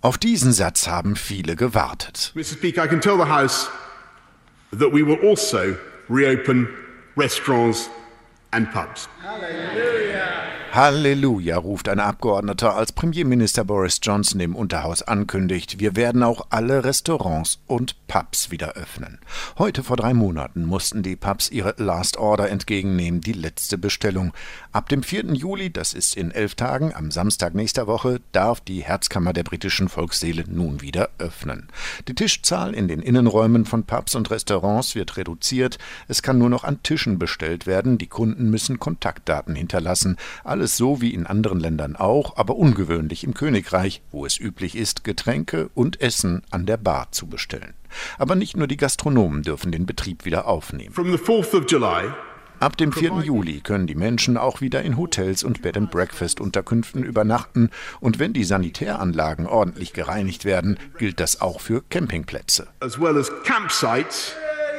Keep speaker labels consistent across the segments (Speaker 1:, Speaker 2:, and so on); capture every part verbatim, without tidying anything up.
Speaker 1: Auf diesen Satz haben viele gewartet.
Speaker 2: Mister Speaker, I can tell the House that we will also reopen restaurants and pubs.
Speaker 1: Halleluja, ruft ein Abgeordneter, als Premierminister Boris Johnson im Unterhaus ankündigt, wir werden auch alle Restaurants und Pubs wieder öffnen. Heute vor drei Monaten mussten die Pubs ihre Last Order entgegennehmen, die letzte Bestellung. Ab dem vierten Juli, das ist in elf Tagen, am Samstag nächster Woche, darf die Herzkammer der britischen Volksseele nun wieder öffnen. Die Tischzahl in den Innenräumen von Pubs und Restaurants wird reduziert. Es kann nur noch an Tischen bestellt werden. Die Kunden müssen Kontaktdaten hinterlassen. Alles so wie in anderen Ländern auch, aber ungewöhnlich im Königreich, wo es üblich ist, Getränke und Essen an der Bar zu bestellen. Aber nicht nur die Gastronomen dürfen den Betrieb wieder aufnehmen.
Speaker 2: From the fourth of July
Speaker 1: Ab dem vierten Juli können die Menschen auch wieder in Hotels und Bed-and-Breakfast-Unterkünften übernachten. Und wenn die Sanitäranlagen ordentlich gereinigt werden, gilt das auch für Campingplätze.
Speaker 2: As well as campsites,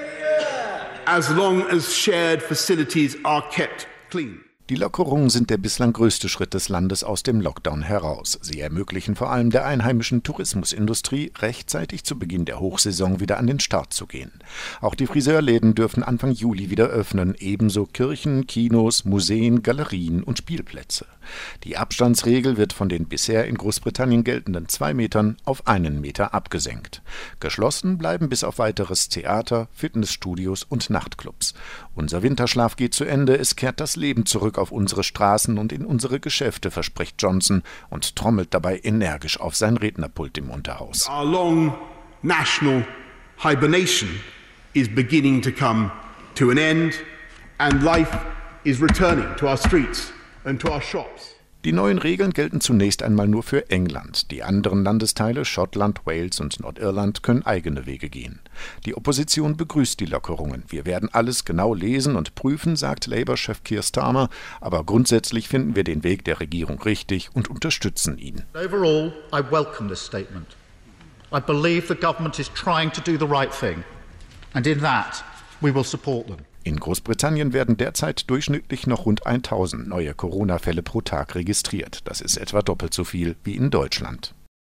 Speaker 2: as long as shared facilities are kept clean.
Speaker 1: Die Lockerungen sind der bislang größte Schritt des Landes aus dem Lockdown heraus. Sie ermöglichen vor allem der einheimischen Tourismusindustrie, rechtzeitig zu Beginn der Hochsaison wieder an den Start zu gehen. Auch die Friseurläden dürfen Anfang Juli wieder öffnen, ebenso Kirchen, Kinos, Museen, Galerien und Spielplätze. Die Abstandsregel wird von den bisher in Großbritannien geltenden zwei Metern auf einen Meter abgesenkt. Geschlossen bleiben bis auf weiteres Theater, Fitnessstudios und Nachtclubs. Unser Winterschlaf geht zu Ende, es kehrt das Leben zurück auf unsere Straßen und in unsere Geschäfte, verspricht Johnson und trommelt dabei energisch auf sein Rednerpult im Unterhaus.
Speaker 2: Our long national hibernation is beginning to come to an end and life is returning to our streets and to our shops.
Speaker 1: Die neuen Regeln gelten zunächst einmal nur für England. Die anderen Landesteile, Schottland, Wales und Nordirland, können eigene Wege gehen. Die Opposition begrüßt die Lockerungen. Wir werden alles genau lesen und prüfen, sagt Labour-Chef Keir Starmer. Aber grundsätzlich finden wir den Weg der Regierung richtig und unterstützen ihn.
Speaker 3: Overall, I welcome this statement. I believe the government is trying to do the right thing. And in that, we will support them.
Speaker 1: In Großbritannien werden derzeit durchschnittlich noch rund tausend neue Corona-Fälle pro Tag registriert. Das ist etwa doppelt so viel wie in Deutschland.